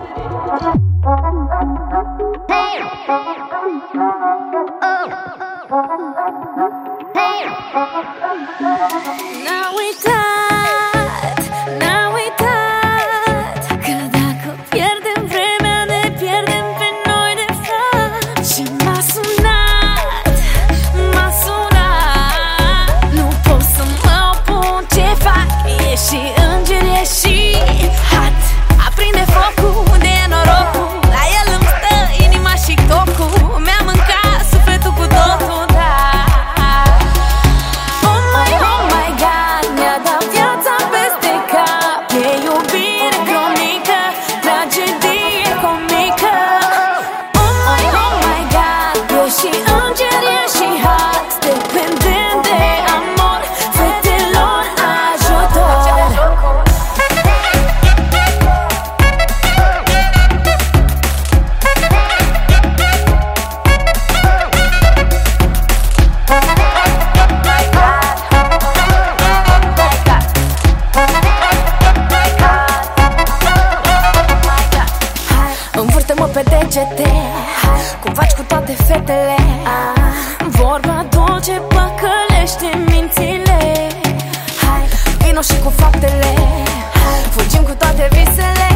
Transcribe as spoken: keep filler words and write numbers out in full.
N-a uitat, n-a uitat că dacă pierdem vremea, ne pierdem pe noi de fapt. Și m-a sunat, m-a sunat. Nu pot să mă opun, ce fac? E și înger, e și hat. Aprinde focul, de norocul, la el îmi stă inima și tocul. Mi-a mâncat sufletul cu totul, da. Oh my, oh my God, mi-a dat viața peste cap. E iubire cronică, tragedie comică. Oh my, oh my God, e și înger, e și hat. Dependent de amor, fetelor ajutor. Învârte-mă pe degete, cum faci cu toate fetele. Vorba dulce păcălește mințile. Hai, vino și cu faptele, fugim cu toate visele.